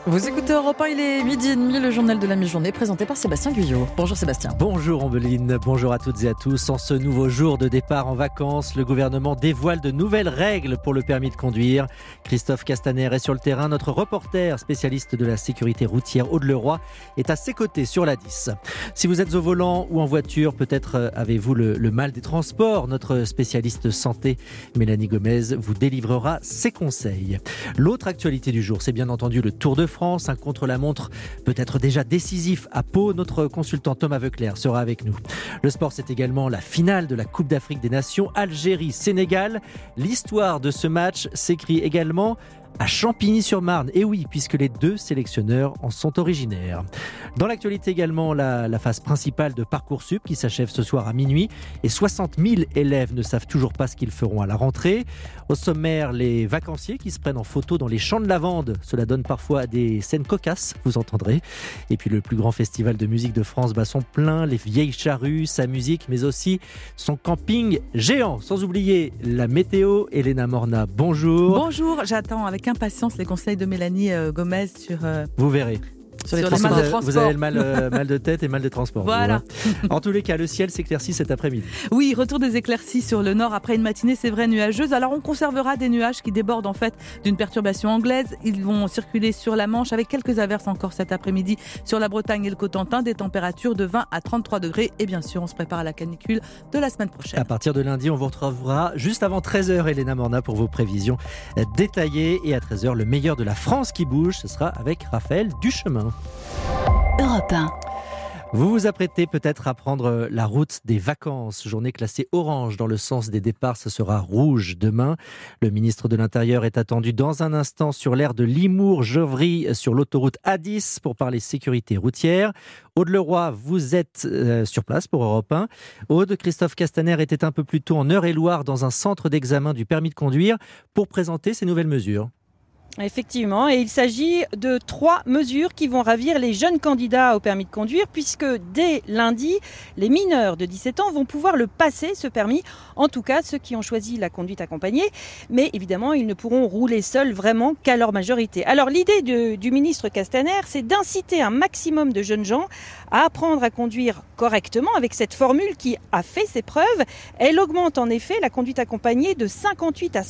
Vous écoutez Europe 1, il est 12h30, le journal de la mi-journée présenté par Sébastien Guyot. Bonjour Sébastien. Bonjour Ambeline, bonjour à toutes et à tous. En ce nouveau jour de départ en vacances, le gouvernement dévoile de nouvelles règles pour le permis de conduire. Christophe Castaner est sur le terrain. Notre reporter spécialiste de la sécurité routière Aude-Leroy est à ses côtés sur la 10. Si vous êtes au volant ou en voiture, peut-être avez-vous le mal des transports. Notre spécialiste santé, Mélanie Gomez, vous délivrera ses conseils. L'autre actualité du jour, c'est bien entendu le Tour de France, un contre-la-montre peut-être déjà décisif à Pau. Notre consultant Thomas Voeckler sera avec nous. Le sport, c'est également la finale de la Coupe d'Afrique des Nations, Algérie-Sénégal. L'histoire de ce match s'écrit également à Champigny-sur-Marne. Et oui, puisque les deux sélectionneurs en sont originaires. Dans l'actualité également, la phase principale de Parcoursup qui s'achève ce soir à minuit. Et 60 000 élèves ne savent toujours pas ce qu'ils feront à la rentrée. Au sommaire, les vacanciers qui se prennent en photo dans les champs de lavande. Cela donne parfois des scènes cocasses, vous entendrez. Et puis le plus grand festival de musique de France bat son plein. Les vieilles charrues, sa musique, mais aussi son camping géant. Sans oublier la météo. Elena Morna, bonjour. Bonjour, j'attends avec impatience les conseils de Mélanie Gomez sur... Vous verrez. Sur les transports. Vous avez le mal de tête et mal de transport. Voilà. En tous les cas, le ciel s'éclaircit cet après-midi. Oui, retour des éclaircies sur le nord après une matinée, c'est vrai, nuageuse. Alors on conservera des nuages qui débordent en fait d'une perturbation anglaise. Ils vont circuler sur la Manche avec quelques averses encore cet après-midi sur la Bretagne et le Cotentin. Des températures de 20 à 33 degrés. Et bien sûr, on se prépare à la canicule de la semaine prochaine. À partir de lundi, on vous retrouvera juste avant 13h, Elena Morna, pour vos prévisions détaillées. Et à 13h, le meilleur de la France qui bouge, ce sera avec Raphaël Duchemin. Europe 1. Vous vous apprêtez peut-être à prendre la route des vacances. Journée classée orange dans le sens des départs, ce sera rouge demain. Le ministre de l'Intérieur est attendu dans un instant sur l'aire de Limours-Jovry sur l'autoroute A10 pour parler sécurité routière. Aude-Leroy, vous êtes sur place pour Europe 1. Aude, Christophe Castaner était un peu plus tôt en Eure-et-Loire dans un centre d'examen du permis de conduire pour présenter ces nouvelles mesures. Effectivement, et il s'agit de 3 mesures qui vont ravir les jeunes candidats au permis de conduire puisque dès lundi, les mineurs de 17 ans vont pouvoir le passer, ce permis, en tout cas ceux qui ont choisi la conduite accompagnée, mais évidemment ils ne pourront rouler seuls vraiment qu'à leur majorité. Alors l'idée du ministre Castaner, c'est d'inciter un maximum de jeunes gens à apprendre à conduire correctement avec cette formule qui a fait ses preuves. Elle augmente en effet la conduite accompagnée de 58 à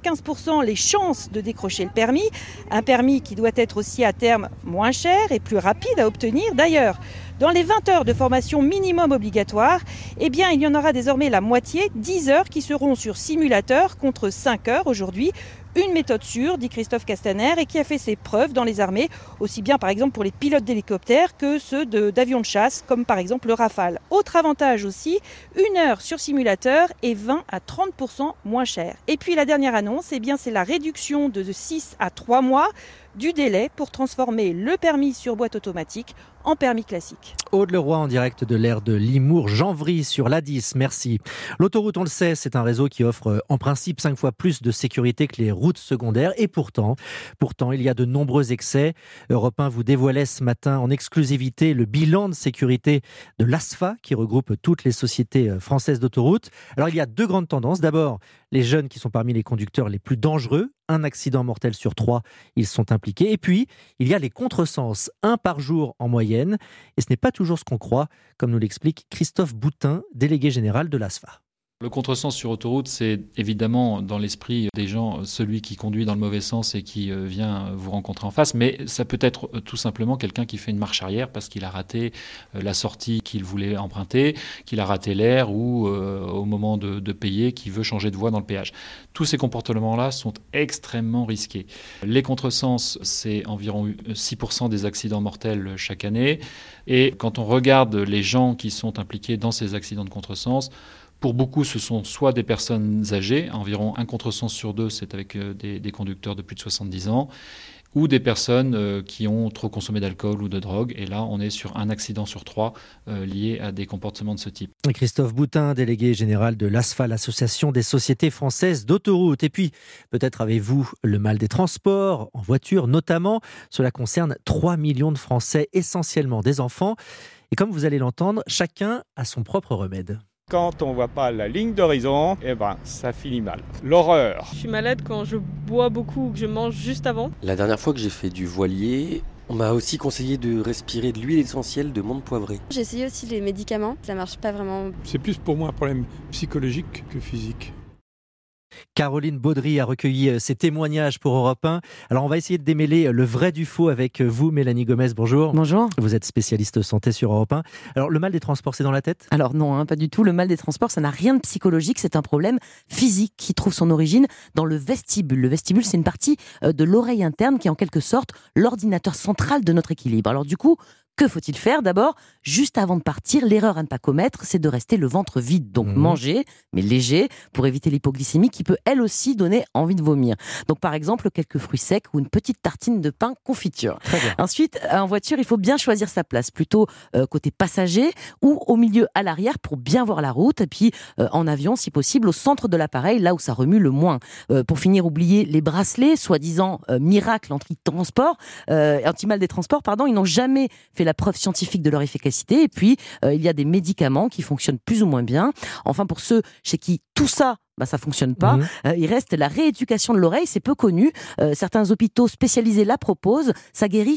75% les chances de décrocher le permis. Un permis qui doit être aussi à terme moins cher et plus rapide à obtenir. D'ailleurs, dans les 20 heures de formation minimum obligatoire, il y en aura désormais la moitié, 10 heures qui seront sur simulateur contre 5 heures aujourd'hui. Une méthode sûre, dit Christophe Castaner, et qui a fait ses preuves dans les armées, aussi bien par exemple pour les pilotes d'hélicoptères que ceux d'avions de chasse, comme par exemple le Rafale. Autre avantage aussi, 1 heure sur simulateur et 20 à 30% moins cher. Et puis la dernière annonce, c'est la réduction de 6 à 3 mois du délai pour transformer le permis sur boîte automatique en permis classique. Aude-Leroy en direct de l'aire de Limours-Jovry sur l'A10, merci. L'autoroute, on le sait, c'est un réseau qui offre en principe 5 fois plus de sécurité que les routes secondaires et pourtant, il y a de nombreux excès. Europe 1 vous dévoilait ce matin en exclusivité le bilan de sécurité de l'ASFA qui regroupe toutes les sociétés françaises d'autoroutes. Alors il y a 2 grandes tendances. D'abord, les jeunes qui sont parmi les conducteurs les plus dangereux. 1 accident mortel sur 3, ils sont impliqués. Et puis, il y a les contresens, 1 par jour en moyenne. Et ce n'est pas toujours ce qu'on croit, comme nous l'explique Christophe Boutin, délégué général de l'ASFA. Le contresens sur autoroute, c'est évidemment dans l'esprit des gens celui qui conduit dans le mauvais sens et qui vient vous rencontrer en face, mais ça peut être tout simplement quelqu'un qui fait une marche arrière parce qu'il a raté la sortie qu'il voulait emprunter, qu'il a raté l'air ou au moment de payer, qui veut changer de voie dans le péage. Tous ces comportements-là sont extrêmement risqués. Les contresens, c'est environ 6% des accidents mortels chaque année, et quand on regarde les gens qui sont impliqués dans ces accidents de contresens, pour beaucoup, ce sont soit des personnes âgées, environ 1 contresens sur 2, c'est avec des conducteurs de plus de 70 ans, ou des personnes qui ont trop consommé d'alcool ou de drogue. Et là, on est sur 1 accident sur 3 lié à des comportements de ce type. Christophe Boutin, délégué général de l'ASFA, l'Association des sociétés françaises d'autoroutes. Et puis, peut-être avez-vous le mal des transports, en voiture notamment. Cela concerne 3 millions de Français, essentiellement des enfants. Et comme vous allez l'entendre, chacun a son propre remède. Quand on voit pas la ligne d'horizon, ça finit mal. L'horreur. Je suis malade quand je bois beaucoup ou que je mange juste avant. La dernière fois que j'ai fait du voilier, on m'a aussi conseillé de respirer de l'huile essentielle de menthe poivrée. J'ai essayé aussi les médicaments, ça marche pas vraiment. C'est plus pour moi un problème psychologique que physique. Caroline Baudry a recueilli ses témoignages pour Europe 1. Alors on va essayer de démêler le vrai du faux avec vous, Mélanie Gomez. Bonjour. Bonjour. Vous êtes spécialiste santé sur Europe 1. Alors le mal des transports, c'est dans la tête ? Alors non, pas du tout. Le mal des transports, ça n'a rien de psychologique. C'est un problème physique qui trouve son origine dans le vestibule. Le vestibule, c'est une partie de l'oreille interne qui est en quelque sorte l'ordinateur central de notre équilibre. Alors du coup, que faut-il faire ? D'abord, juste avant de partir, l'erreur à ne pas commettre, c'est de rester le ventre vide. Donc manger, mais léger, pour éviter l'hypoglycémie qui peut elle aussi donner envie de vomir. Donc par exemple, quelques fruits secs ou une petite tartine de pain confiture. Ensuite, en voiture, il faut bien choisir sa place, plutôt côté passager ou au milieu à l'arrière pour bien voir la route. Et puis en avion, si possible, au centre de l'appareil, là où ça remue le moins. Pour finir, oubliez les bracelets, soi-disant miracle anti-mal des transports, ils n'ont jamais fait la preuve scientifique de leur efficacité. Et puis, il y a des médicaments qui fonctionnent plus ou moins bien. Enfin, pour ceux chez qui tout ça, ça fonctionne pas. Il reste la rééducation de l'oreille, c'est peu connu. Certains hôpitaux spécialisés la proposent. Ça guérit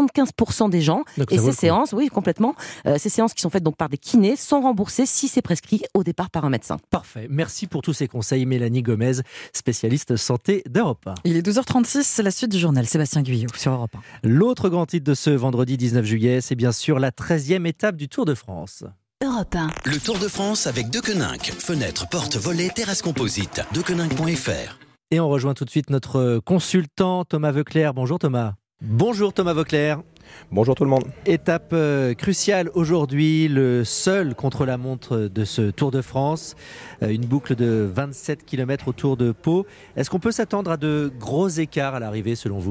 75% des gens. Donc, et ces séances, oui, complètement. Ces séances qui sont faites donc par des kinés sont remboursées si c'est prescrit au départ par un médecin. Parfait. Merci pour tous ces conseils, Mélanie Gomez, spécialiste santé d'Europe 1. Il est 12h36, c'est la suite du journal. Sébastien Guyot sur Europe 1. L'autre grand titre de ce vendredi 19 juillet, c'est bien sûr la 13e étape du Tour de France. Europe 1. Le Tour de France avec Deceuninck. Fenêtres, portes, volets, terrasses composites. Deceuninck.fr. Et on rejoint tout de suite notre consultant Thomas Veuclair. Bonjour Thomas. Bonjour Thomas Veuclair. Bonjour tout le monde. Étape cruciale aujourd'hui, le seul contre-la-montre de ce Tour de France. Une boucle de 27 km autour de Pau. Est-ce qu'on peut s'attendre à de gros écarts à l'arrivée selon vous ?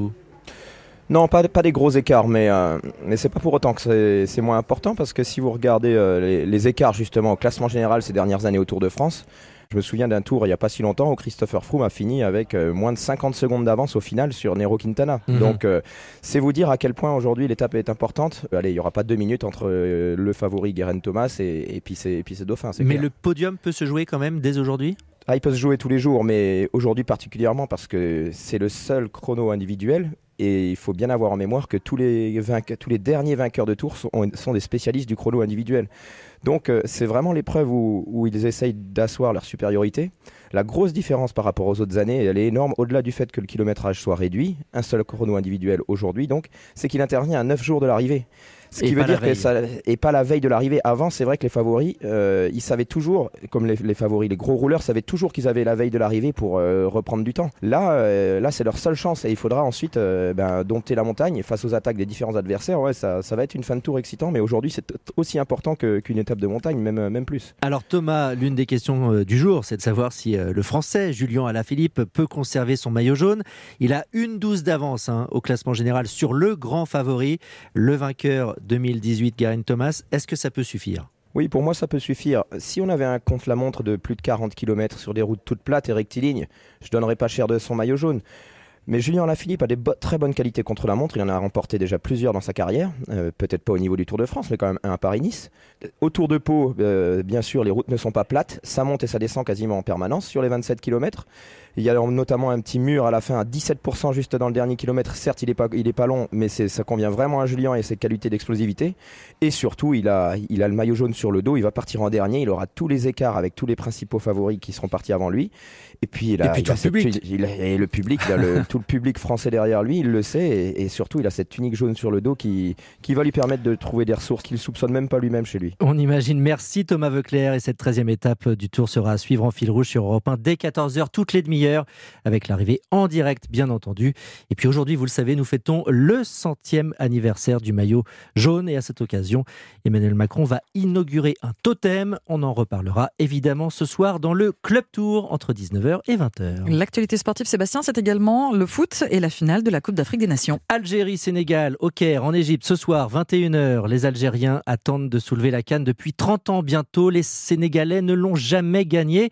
Non, pas des gros écarts, mais c'est pas pour autant que c'est moins important, parce que si vous regardez les écarts justement au classement général ces dernières années au Tour de France, je me souviens d'un tour il n'y a pas si longtemps où Christopher Froome a fini avec moins de 50 secondes d'avance au final sur Nairo Quintana. Donc c'est vous dire à quel point aujourd'hui l'étape est importante. Allez, il n'y aura pas 2 minutes entre le favori Geraint Thomas et puis ses dauphins. Mais clair. Le podium peut se jouer quand même dès aujourd'hui ? Il peut se jouer tous les jours, mais aujourd'hui particulièrement parce que c'est le seul chrono individuel. Et il faut bien avoir en mémoire que tous les derniers vainqueurs de Tour sont des spécialistes du chrono individuel. Donc c'est vraiment l'épreuve où ils essayent d'asseoir leur supériorité. La grosse différence par rapport aux autres années, elle est énorme, au-delà du fait que le kilométrage soit réduit, un seul chrono individuel aujourd'hui, donc, c'est qu'il intervient à 9 jours de l'arrivée. Ce qui veut dire que ça n'est pas la veille de l'arrivée. Avant, c'est vrai que les favoris, ils savaient toujours, comme les favoris, les gros rouleurs savaient toujours qu'ils avaient la veille de l'arrivée pour reprendre du temps. Là, c'est leur seule chance et il faudra ensuite dompter la montagne face aux attaques des différents adversaires. Ouais, ça va être une fin de tour excitant, mais aujourd'hui, c'est aussi important qu'une étape de montagne, même plus. Alors Thomas, l'une des questions du jour, c'est de savoir si le Français Julien Alaphilippe peut conserver son maillot jaune. Il a 1,12 d'avance au classement général sur le grand favori, le vainqueur 2018 Geraint Thomas. Est-ce que ça peut suffire ? Oui, pour moi, ça peut suffire. Si on avait un contre-la-montre de plus de 40 km sur des routes toutes plates et rectilignes, je ne donnerais pas cher de son maillot jaune. Mais Julien Alaphilippe a des très bonnes qualités contre la montre. Il en a remporté déjà plusieurs dans sa carrière. Peut-être pas au niveau du Tour de France, mais quand même un à Paris-Nice. Autour de Pau, bien sûr, les routes ne sont pas plates. Ça monte et ça descend quasiment en permanence sur les 27 km. Il y a notamment un petit mur à la fin à 17% juste dans le dernier kilomètre. Certes, il est pas long, mais ça convient vraiment à Julien et ses qualités d'explosivité. Et surtout, il a le maillot jaune sur le dos. Il va partir en dernier. Il aura tous les écarts avec tous les principaux favoris qui seront partis avant lui. Et puis, le public, tout le public français derrière lui, il le sait. Et surtout, il a cette tunique jaune sur le dos qui va lui permettre de trouver des ressources qu'il ne soupçonne même pas lui-même chez lui. On imagine. Merci Thomas Veuclair. Et cette 13e étape du Tour sera à suivre en fil rouge sur Europe 1 dès 14h, toutes les demi-heures, avec l'arrivée en direct, bien entendu. Et puis aujourd'hui, vous le savez, nous fêtons le 100e anniversaire du maillot jaune. Et à cette occasion, Emmanuel Macron va inaugurer un totem. On en reparlera évidemment ce soir dans le Club Tour entre 19h et 20h. L'actualité sportive, Sébastien, c'est également le foot et la finale de la Coupe d'Afrique des Nations. Algérie-Sénégal, au Caire, en Égypte, ce soir, 21h. Les Algériens attendent de soulever la canne depuis 30 ans bientôt. Les Sénégalais ne l'ont jamais gagnée.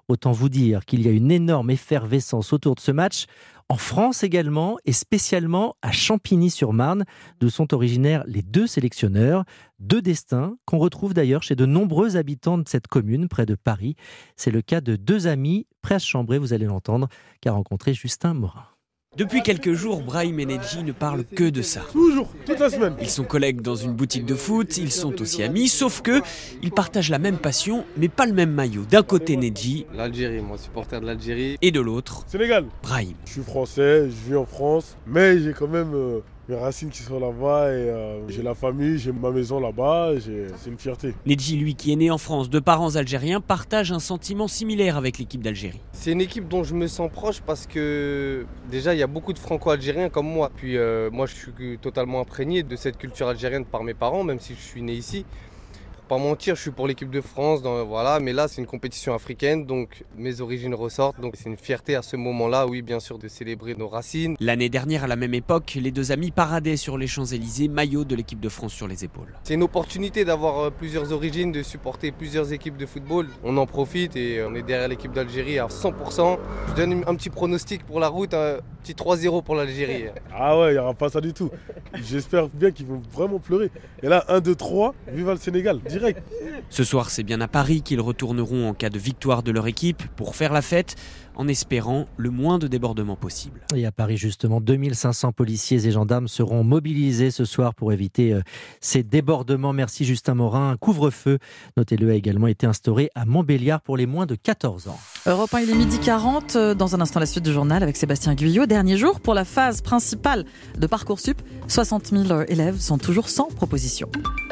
Autant vous dire qu'il y a une énorme effervescence autour de ce match, en France également, et spécialement à Champigny-sur-Marne, d'où sont originaires les deux sélectionneurs. Deux destins qu'on retrouve d'ailleurs chez de nombreux habitants de cette commune, près de Paris. C'est le cas de deux amis prêts à se chambrer, vous allez l'entendre, qu'a rencontré Justin Morin. Depuis quelques jours, Brahim et Nedji ne parlent que de ça. Toujours, toute la semaine. Ils sont collègues dans une boutique de foot, ils sont aussi amis, sauf que ils partagent la même passion, mais pas le même maillot. D'un côté Nedji, l'Algérie, moi supporter de l'Algérie. Et de l'autre, Sénégal. Brahim. Je suis français, je vis en France, mais j'ai quand même mes racines qui sont là-bas et j'ai la famille, j'ai ma maison là-bas, c'est une fierté. Nedji, lui qui est né en France de parents algériens, partage un sentiment similaire avec l'équipe d'Algérie. C'est une équipe dont je me sens proche parce que déjà il y a beaucoup de franco-algériens comme moi. Puis moi je suis totalement imprégné de cette culture algérienne par mes parents, même si je suis né ici. Pour pas mentir, je suis pour l'équipe de France, voilà, mais là c'est une compétition africaine, donc mes origines ressortent, donc c'est une fierté à ce moment-là, oui bien sûr, de célébrer nos racines. L'année dernière, à la même époque, les deux amis paradaient sur les Champs-Élysées, maillot de l'équipe de France sur les épaules. C'est une opportunité d'avoir plusieurs origines, de supporter plusieurs équipes de football. On en profite et on est derrière l'équipe d'Algérie à 100%. Je donne un petit pronostic pour la route, un petit 3-0 pour l'Algérie. Ah ouais, il n'y aura pas ça du tout. J'espère bien qu'ils vont vraiment pleurer. Et là, 1, 2, 3, vive le Sénégal, direct. Ce soir, c'est bien à Paris qu'ils retourneront en cas de victoire de leur équipe pour faire la fête, en espérant le moins de débordements possible. Et à Paris, justement, 2500 policiers et gendarmes seront mobilisés ce soir pour éviter ces débordements. Merci Justin Morin. Un couvre-feu, notez-le, a également été instauré à Montbéliard pour les moins de 14 ans. Europe 1, il est 12h40. Dans un instant, la suite du journal avec Sébastien Guyot. Dernier jour pour la phase principale de Parcoursup. 60 000 élèves sont toujours sans proposition.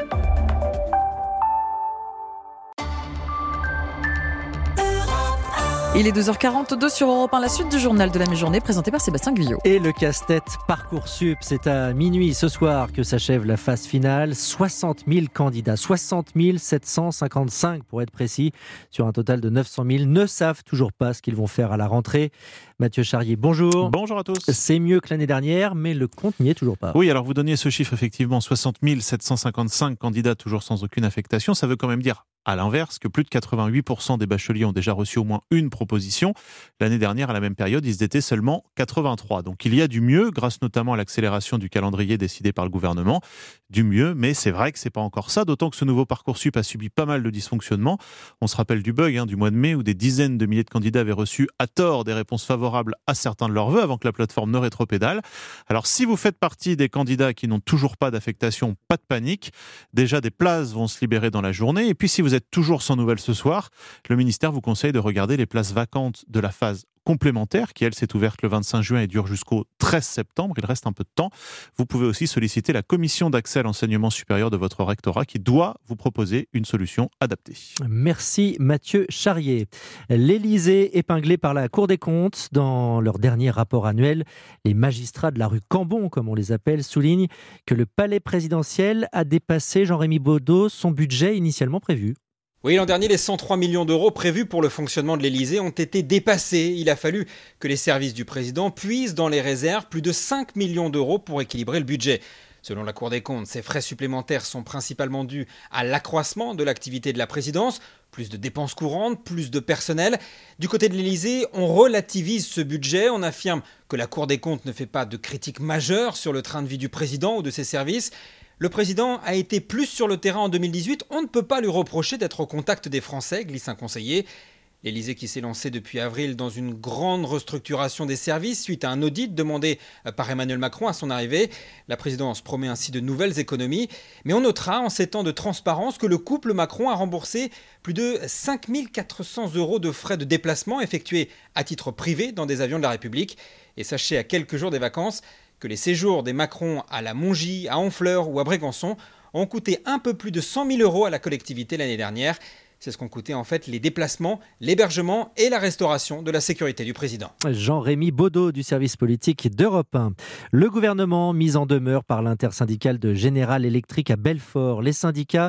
Il est 12h42 sur Europe 1, la suite du journal de la mi-journée présenté par Sébastien Guyot. Et le casse-tête Parcoursup, c'est à minuit ce soir que s'achève la phase finale. 60 000 candidats, 60 755 pour être précis, sur un total de 900 000, ne savent toujours pas ce qu'ils vont faire à la rentrée. Mathieu Charrier, bonjour. Bonjour à tous. C'est mieux que l'année dernière, mais le compte n'y est toujours pas. Oui, alors vous donniez ce chiffre effectivement, 60 755 candidats toujours sans aucune affectation. Ça veut quand même dire, à l'inverse, que plus de 88% des bacheliers ont déjà reçu au moins une proposition. L'année dernière, à la même période, ils étaient seulement 83. Donc il y a du mieux, grâce notamment à l'accélération du calendrier décidé par le gouvernement. Du mieux, mais c'est vrai que c'est pas encore ça, d'autant que ce nouveau Parcoursup a subi pas mal de dysfonctionnements. On se rappelle du bug du mois de mai où des dizaines de milliers de candidats avaient reçu à tort des réponses favorables à certains de leurs vœux avant que la plateforme ne rétropédale. Alors si vous faites partie des candidats qui n'ont toujours pas d'affectation, pas de panique. Déjà des places vont se libérer dans la journée. Et puis si vous êtes toujours sans nouvelles ce soir, le ministère vous conseille de regarder les places vacantes de la phase complémentaire qui, elle, s'est ouverte le 25 juin et dure jusqu'au 13 septembre. Il reste un peu de temps. Vous pouvez aussi solliciter la commission d'accès à l'enseignement supérieur de votre rectorat qui doit vous proposer une solution adaptée. Merci Mathieu Charrier. L'Élysée épinglé par la Cour des comptes. Dans leur dernier rapport annuel, les magistrats de la rue Cambon, comme on les appelle, soulignent que le palais présidentiel a dépassé, Jean-Rémy Baudot, son budget initialement prévu. Oui, l'an dernier, les 103 millions d'euros prévus pour le fonctionnement de l'Élysée ont été dépassés. Il a fallu que les services du président puisent dans les réserves plus de 5 millions d'euros pour équilibrer le budget. Selon la Cour des comptes, ces frais supplémentaires sont principalement dus à l'accroissement de l'activité de la présidence, plus de dépenses courantes, plus de personnel. Du côté de l'Élysée, on relativise ce budget, on affirme que la Cour des comptes ne fait pas de critiques majeures sur le train de vie du président ou de ses services. Le président a été plus sur le terrain en 2018, on ne peut pas lui reprocher d'être au contact des Français, glisse un conseiller. L'Élysée qui s'est lancé depuis avril dans une grande restructuration des services suite à un audit demandé par Emmanuel Macron à son arrivée. La présidence promet ainsi de nouvelles économies. Mais on notera en ces temps de transparence que le couple Macron a remboursé plus de 5 400 € de frais de déplacement effectués à titre privé dans des avions de la République. Et sachez à quelques jours des vacances que les séjours des Macron à la Mongie, à Honfleur ou à Brégançon ont coûté un peu plus de 100 000 € à la collectivité l'année dernière. C'est ce qu'ont coûté en fait les déplacements, l'hébergement et la restauration de la sécurité du président. Jean-Rémy Baudot du service politique d'Europe 1. Le gouvernement mis en demeure par l'intersyndicale de General Electric à Belfort. Les syndicats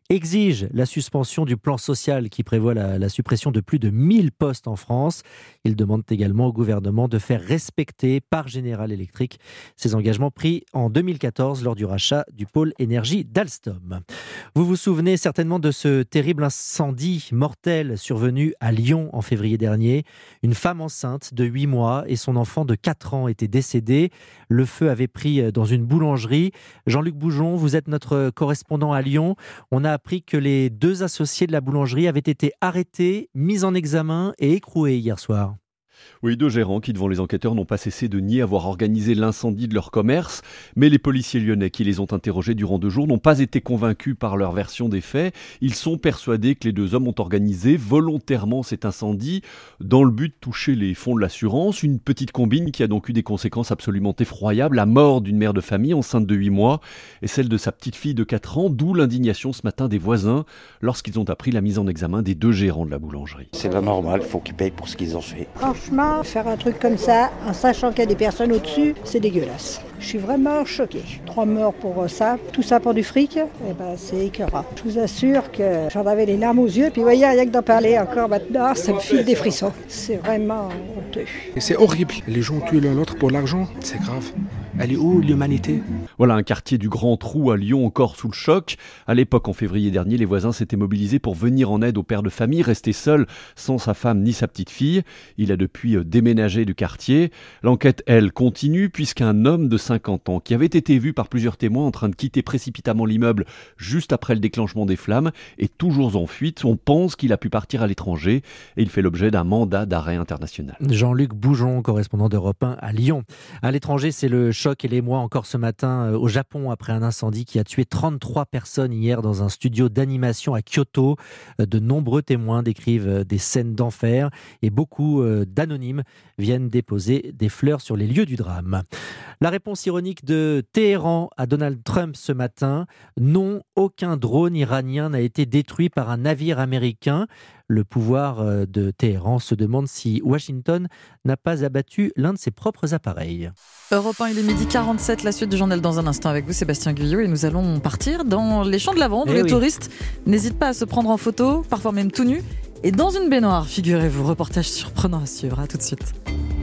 exige la suspension du plan social qui prévoit la suppression de plus de 1000 postes en France. Il demande également au gouvernement de faire respecter par General Electric ses engagements pris en 2014 lors du rachat du pôle énergie d'Alstom. Vous vous souvenez certainement de ce terrible incendie mortel survenu à Lyon en février dernier. Une femme enceinte de 8 mois et son enfant de 4 ans étaient décédés. Le feu avait pris dans une boulangerie. Jean-Luc Boujon, vous êtes notre correspondant à Lyon. On a appris que les 2 associés de la boulangerie avaient été arrêtés, mis en examen et écroués hier soir. Oui, 2 gérants qui, devant les enquêteurs, n'ont pas cessé de nier avoir organisé l'incendie de leur commerce. Mais les policiers lyonnais qui les ont interrogés durant 2 jours n'ont pas été convaincus par leur version des faits. Ils sont persuadés que les 2 hommes ont organisé volontairement cet incendie dans le but de toucher les fonds de l'assurance. Une petite combine qui a donc eu des conséquences absolument effroyables. La mort d'une mère de famille enceinte de 8 mois et celle de sa petite fille de 4 ans, d'où l'indignation ce matin des voisins lorsqu'ils ont appris la mise en examen des 2 gérants de la boulangerie. C'est pas normal, il faut qu'ils payent pour ce qu'ils ont fait. Franchement, faire un truc comme ça, en sachant qu'il y a des personnes au-dessus, c'est dégueulasse. Je suis vraiment choquée. 3 morts pour ça, tout ça pour du fric, c'est écœurant. Je vous assure que j'en avais les larmes aux yeux, puis voyez, rien que d'en parler encore maintenant, ça me file des frissons. C'est vraiment honteux. Et c'est horrible. Les gens tuent l'un l'autre pour l'argent, c'est grave. Elle est où l'humanité ? Voilà un quartier du Grand Trou à Lyon encore sous le choc. À l'époque, en février dernier, les voisins s'étaient mobilisés pour venir en aide au père de famille, resté seul, sans sa femme ni sa petite fille. Il a depuis déménagé du quartier. L'enquête, elle, continue puisqu'un homme de 50 ans qui avait été vu par plusieurs témoins en train de quitter précipitamment l'immeuble juste après le déclenchement des flammes est toujours en fuite. On pense qu'il a pu partir à l'étranger et il fait l'objet d'un mandat d'arrêt international. Jean-Luc Boujon, correspondant d'Europe 1 à Lyon. À l'étranger, c'est le choc et l'émoi encore ce matin au Japon après un incendie qui a tué 33 personnes hier dans un studio d'animation à Kyoto. De nombreux témoins décrivent des scènes d'enfer et beaucoup d'anonymes viennent déposer des fleurs sur les lieux du drame. La réponse ironique de Téhéran à Donald Trump ce matin. Non, aucun drone iranien n'a été détruit par un navire américain. Le pouvoir de Téhéran se demande si Washington n'a pas abattu l'un de ses propres appareils. Europe 1, il est 12h47, la suite du journal dans un instant avec vous, Sébastien Guyot, et nous allons partir dans les champs de lavande où les touristes n'hésitent pas à se prendre en photo, parfois même tout nus, et dans une baignoire, figurez-vous. Reportage surprenant à suivre, à tout de suite.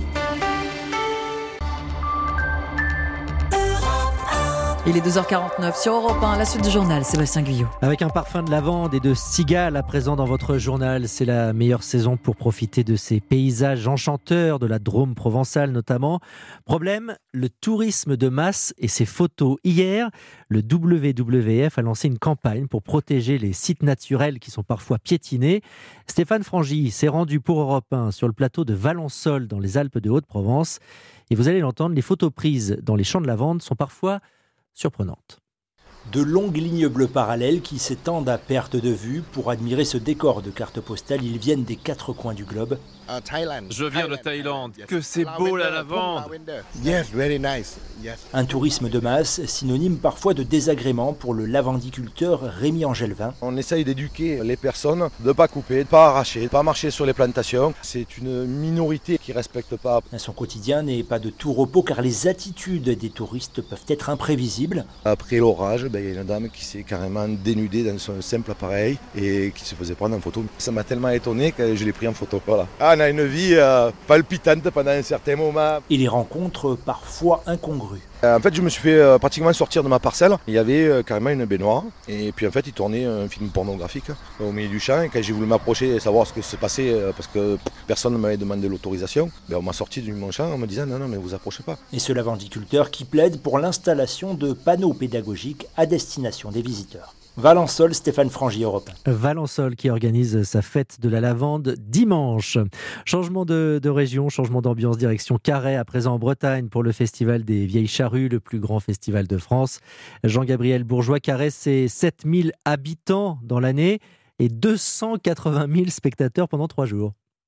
Il est 2h49 sur Europe 1, la suite du journal, Sébastien Guyot. Avec un parfum de lavande et de cigales à présent dans votre journal, c'est la meilleure saison pour profiter de ces paysages enchanteurs de la Drôme provençale notamment. Problème, le tourisme de masse et ses photos. Hier, le WWF a lancé une campagne pour protéger les sites naturels qui sont parfois piétinés. Stéphane Frangy s'est rendu pour Europe 1 sur le plateau de Valensole dans les Alpes de Haute-Provence. Et vous allez l'entendre, les photos prises dans les champs de lavande sont parfois surprenante. De longues lignes bleues parallèles qui s'étendent à perte de vue. Pour admirer ce décor de carte postale, ils viennent des 4 coins du globe. Je viens de Thaïlande. Que c'est beau la lavande. Yes, very nice. Yes. Un tourisme de masse, synonyme parfois de désagrément pour le lavandiculteur Rémi Angelvin. On essaye d'éduquer les personnes, de ne pas couper, de ne pas arracher, de ne pas marcher sur les plantations. C'est une minorité qui ne respecte pas. Son quotidien n'est pas de tout repos car les attitudes des touristes peuvent être imprévisibles. Après l'orage, il y a une dame qui s'est carrément dénudée dans son simple appareil et qui se faisait prendre en photo. Ça m'a tellement étonné que je l'ai pris en photo. Voilà. On a une vie palpitante pendant un certain moment. Et les rencontres parfois incongrues. En fait, je me suis fait pratiquement sortir de ma parcelle. Il y avait carrément une baignoire. Et puis en fait, il tournait un film pornographique au milieu du champ. Et quand j'ai voulu m'approcher et savoir ce que se passait, parce que personne ne m'avait demandé l'autorisation, on m'a sorti de mon champ en me disant non, mais vous approchez pas. Et ce lavandiculteur qui plaide pour l'installation de panneaux pédagogiques à destination des visiteurs. Valensole, Stéphane Frangy, Europe 1. Valensole qui organise sa fête de la lavande dimanche. Changement de région, changement d'ambiance, direction Carhaix, à présent en Bretagne pour le festival des Vieilles Charrues, le plus grand festival de France. Jean-Gabriel Bourgeois, Carhaix, c'est 7000 habitants dans l'année et 280 000 spectateurs pendant 3 jours.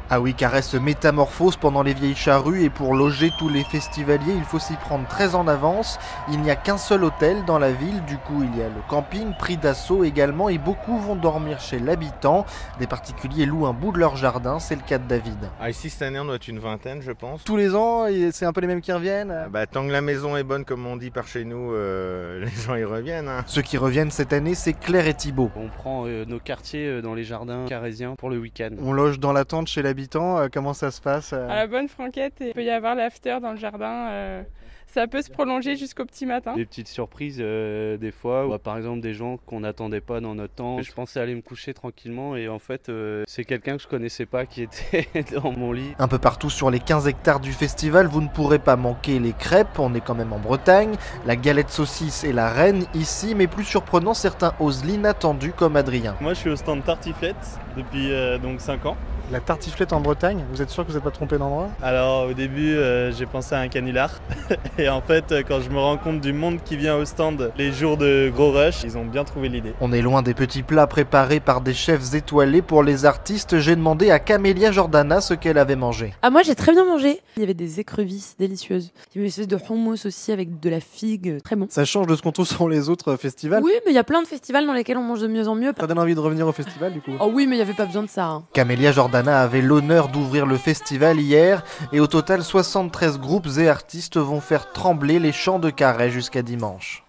Ah oui, car reste métamorphose pendant les vieilles charrues et pour loger tous les festivaliers, il faut s'y prendre très en avance. Il n'y a qu'un seul hôtel dans la ville, du coup il y a le camping, pris d'assaut également et beaucoup vont dormir chez l'habitant. Des particuliers louent un bout de leur jardin, c'est le cas de David. Ah, ici cette année on doit être une vingtaine je pense. Tous les ans, c'est un peu les mêmes qui reviennent? Tant que la maison est bonne comme on dit par chez nous, les gens y reviennent. Ceux qui reviennent cette année, c'est Claire et Thibaut. On prend nos quartiers dans les jardins carésiens pour le week-end. On loge dans la tente chez l'habitant, comment ça se passe? À la bonne franquette, il peut y avoir l'after dans le jardin. Ça peut se prolonger jusqu'au petit matin. Des petites surprises des fois, par exemple des gens qu'on n'attendait pas dans notre temps. Je pensais aller me coucher tranquillement et en fait c'est quelqu'un que je connaissais pas qui était dans mon lit. Un peu partout sur les 15 hectares du festival, vous ne pourrez pas manquer les crêpes, on est quand même en Bretagne, la galette saucisse et la reine ici, mais plus surprenant, certains osent l'inattendu comme Adrien. Moi je suis au stand Tartiflette depuis donc 5 ans. La tartiflette en Bretagne, vous êtes sûr que vous n'êtes pas trompé d'endroit? Alors au début j'ai pensé à un canular et en fait quand je me rends compte du monde qui vient au stand les jours de gros rush, ils ont bien trouvé l'idée. On est loin des petits plats préparés par des chefs étoilés pour les artistes. J'ai demandé à Camélia Jordana ce qu'elle avait mangé. Ah moi j'ai très bien mangé. Il y avait des écrevisses délicieuses. Il y avait une espèce de hummus aussi avec de la figue, très bon. Ça change de ce qu'on trouve sur les autres festivals? Oui mais il y a plein de festivals dans lesquels on mange de mieux en mieux. Ça donne envie de revenir au festival du coup? Oh oui mais il n'y avait pas besoin de ça. Hein. Camélia Jordana avait l'honneur d'ouvrir le festival hier et au total 73 groupes et artistes vont faire trembler les champs de Carhaix jusqu'à dimanche.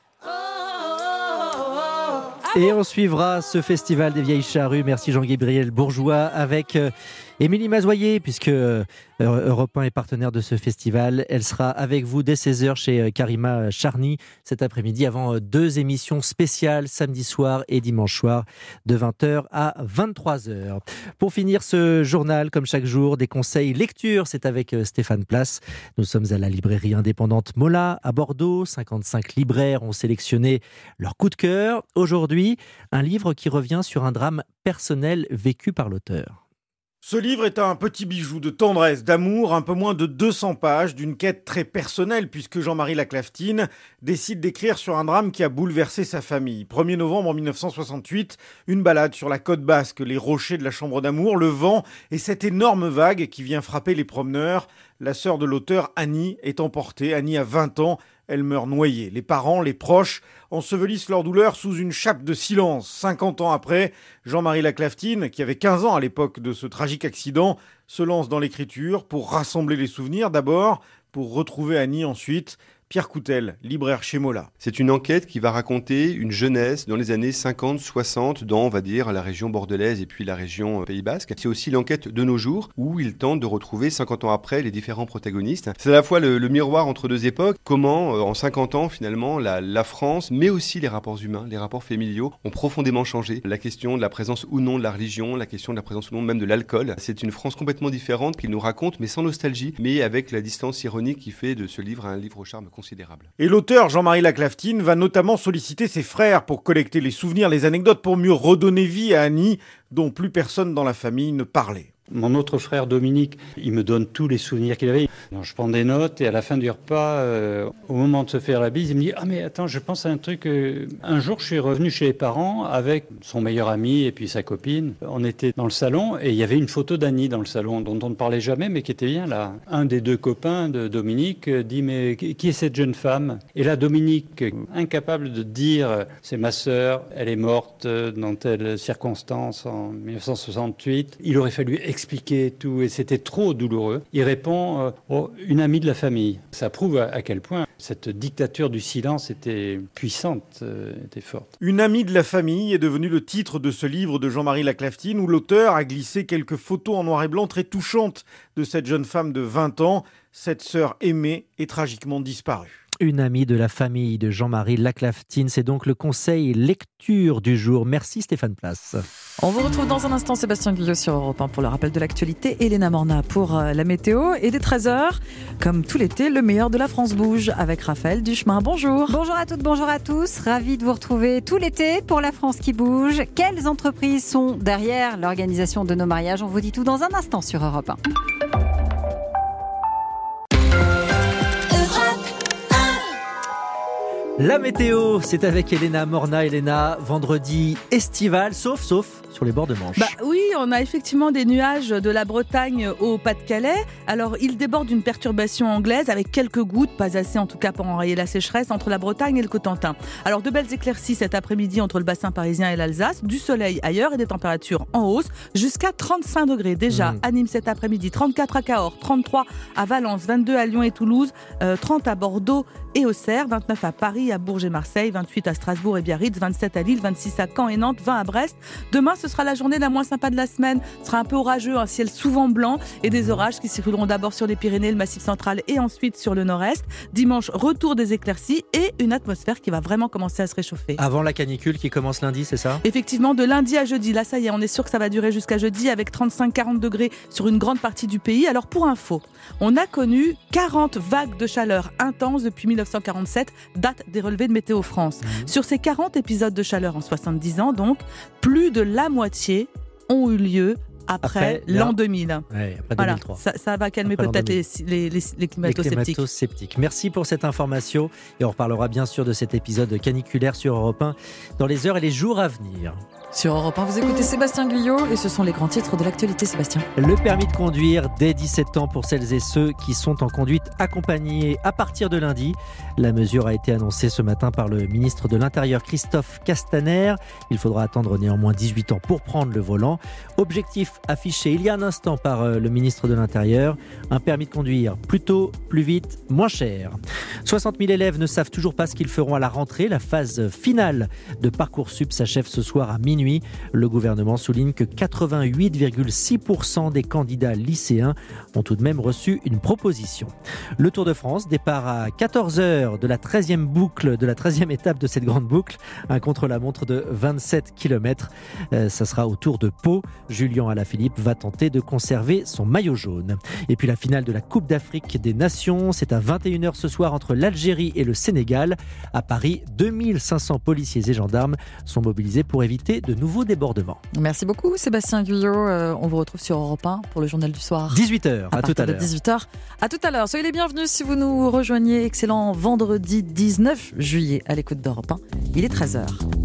Et on suivra ce festival des vieilles charrues. Merci Jean-Gabriel Bourgeois avec Émilie Mazoyer, puisque Europe 1 est partenaire de ce festival. Elle sera avec vous dès 16h chez Karima Charny cet après-midi avant 2 émissions spéciales samedi soir et dimanche soir de 20h à 23h. Pour finir ce journal, comme chaque jour, des conseils lecture. C'est avec Stéphane Place. Nous sommes à la librairie indépendante Mola à Bordeaux. 55 libraires ont sélectionné leur coup de cœur. Aujourd'hui, un livre qui revient sur un drame personnel vécu par l'auteur. Ce livre est un petit bijou de tendresse, d'amour, un peu moins de 200 pages, d'une quête très personnelle puisque Jean-Marie Laclaftine décide d'écrire sur un drame qui a bouleversé sa famille. 1er novembre 1968, une balade sur la côte basque, les rochers de la Chambre d'Amour, le vent et cette énorme vague qui vient frapper les promeneurs. La sœur de l'auteur, Annie, est emportée. Annie a 20 ans. Elle meurt noyée. Les parents, les proches, ensevelissent leur douleur sous une chape de silence. 50 ans après, Jean-Marie Laclaftine, qui avait 15 ans à l'époque de ce tragique accident, se lance dans l'écriture pour rassembler les souvenirs d'abord, pour retrouver Annie ensuite. Pierre Coutel, libraire chez Mola. C'est une enquête qui va raconter une jeunesse dans les années 50-60 dans, on va dire, la région bordelaise et puis la région Pays Basque. C'est aussi l'enquête de nos jours où il tente de retrouver 50 ans après les différents protagonistes. C'est à la fois le miroir entre deux époques, comment en 50 ans finalement la France, mais aussi les rapports humains, les rapports familiaux ont profondément changé. La question de la présence ou non de la religion, la question de la présence ou non même de l'alcool. C'est une France complètement différente qu'il nous raconte, mais sans nostalgie, mais avec la distance ironique qui fait de ce livre un livre au charme considérable. Et l'auteur Jean-Marie Laclaftine va notamment solliciter ses frères pour collecter les souvenirs, les anecdotes, pour mieux redonner vie à Annie, dont plus personne dans la famille ne parlait. Mon autre frère Dominique, il me donne tous les souvenirs qu'il avait. Alors, je prends des notes et à la fin du repas, au moment de se faire la bise, il me dit « Ah mais attends, je pense à un truc. Un jour, je suis revenu chez les parents avec son meilleur ami et puis sa copine. On était dans le salon et il y avait une photo d'Annie dans le salon dont on ne parlait jamais mais qui était bien là. Un des 2 copains de Dominique dit « Mais qui est cette jeune femme ?» Et là, Dominique, incapable de dire « C'est ma sœur, elle est morte dans telle circonstance en 1968. » Il aurait fallu expliquer tout et c'était trop douloureux. Il répond une amie de la famille. Ça prouve à quel point cette dictature du silence était puissante, était forte. Une amie de la famille est devenu le titre de ce livre de Jean-Marie Laclaftine où l'auteur a glissé quelques photos en noir et blanc très touchantes de cette jeune femme de 20 ans. Cette sœur aimée est tragiquement disparue. Une amie de la famille de Jean-Marie Laclaftine, c'est donc le conseil lecture du jour. Merci Stéphane Place. On vous retrouve dans un instant, Sébastien Guyot sur Europe 1 pour le rappel de l'actualité, Elena Morna pour la météo et dès 13h, comme tout l'été, le meilleur de la France bouge avec Raphaël Duchemin. Bonjour. Bonjour à toutes, bonjour à tous. Ravi de vous retrouver tout l'été pour la France qui bouge. Quelles entreprises sont derrière l'organisation de nos mariages? On vous dit tout dans un instant sur Europe 1. La météo, c'est avec Elena Morna. Elena, vendredi estival, sauf sur les bords de Manche. Oui, on a effectivement des nuages de la Bretagne au Pas-de-Calais. Alors, ils débordent d'une perturbation anglaise avec quelques gouttes, pas assez en tout cas pour enrayer la sécheresse entre la Bretagne et le Cotentin. Alors, de belles éclaircies cet après-midi entre le bassin parisien et l'Alsace, du soleil ailleurs et des températures en hausse jusqu'à 35 degrés. Déjà, à Nîmes cet après-midi, 34 à Cahors, 33 à Valence, 22 à Lyon et Toulouse, 30 à Bordeaux et Auxerre, 29 à Paris, à Bourges et Marseille, 28 à Strasbourg et Biarritz, 27 à Lille, 26 à Caen et Nantes, 20 à Brest. Demain, ce sera la journée la moins sympa de la semaine. Ce sera un peu orageux, un ciel souvent blanc et des orages qui circuleront d'abord sur les Pyrénées, le Massif central et ensuite sur le nord-est. Dimanche, retour des éclaircies et une atmosphère qui va vraiment commencer à se réchauffer. Avant la canicule qui commence lundi, c'est ça ? Effectivement, de lundi à jeudi. Là, ça y est, on est sûr que ça va durer jusqu'à jeudi avec 35-40 degrés sur une grande partie du pays. Alors, pour info, on a connu 40 vagues de chaleur intenses depuis 1947, date des relevés de Météo France. Sur ces 40 épisodes de chaleur en 70 ans, donc, plus de la moitié ont eu lieu après l'an 2000. Ouais, après 2003. Voilà, ça va calmer après peut-être les climato-sceptiques. Merci pour cette information et on reparlera bien sûr de cet épisode caniculaire sur Europe 1 dans les heures et les jours à venir. Sur Europe 1, vous écoutez Sébastien Guyot et ce sont les grands titres de l'actualité, Sébastien. Le permis de conduire dès 17 ans pour celles et ceux qui sont en conduite accompagnée à partir de lundi. La mesure a été annoncée ce matin par le ministre de l'Intérieur Christophe Castaner. Il faudra attendre néanmoins 18 ans pour prendre le volant. Objectif affiché il y a un instant par le ministre de l'Intérieur, un permis de conduire plus tôt, plus vite, moins cher. 60 000 élèves ne savent toujours pas ce qu'ils feront à la rentrée. La phase finale de Parcoursup s'achève ce soir à minuit. Le gouvernement souligne que 88,6% des candidats lycéens ont tout de même reçu une proposition. Le Tour de France, départ à 14h de la 13e boucle, de la 13e étape de cette grande boucle, un contre-la-montre de 27 km. Ça sera au Tour de Pau. Julien Alaphilippe va tenter de conserver son maillot jaune. Et puis la finale de la Coupe d'Afrique des Nations, c'est à 21h ce soir entre l'Algérie et le Sénégal. À Paris, 2500 policiers et gendarmes sont mobilisés pour éviter de nouveaux débordements. Merci beaucoup Sébastien Guyot. On vous retrouve sur Europe 1 pour le journal du soir. 18h, à tout à l'heure. 18h, à tout à l'heure. Soyez les bienvenus si vous nous rejoignez. Excellent vendredi 19 juillet à l'écoute d'Europe 1. Il est 13h.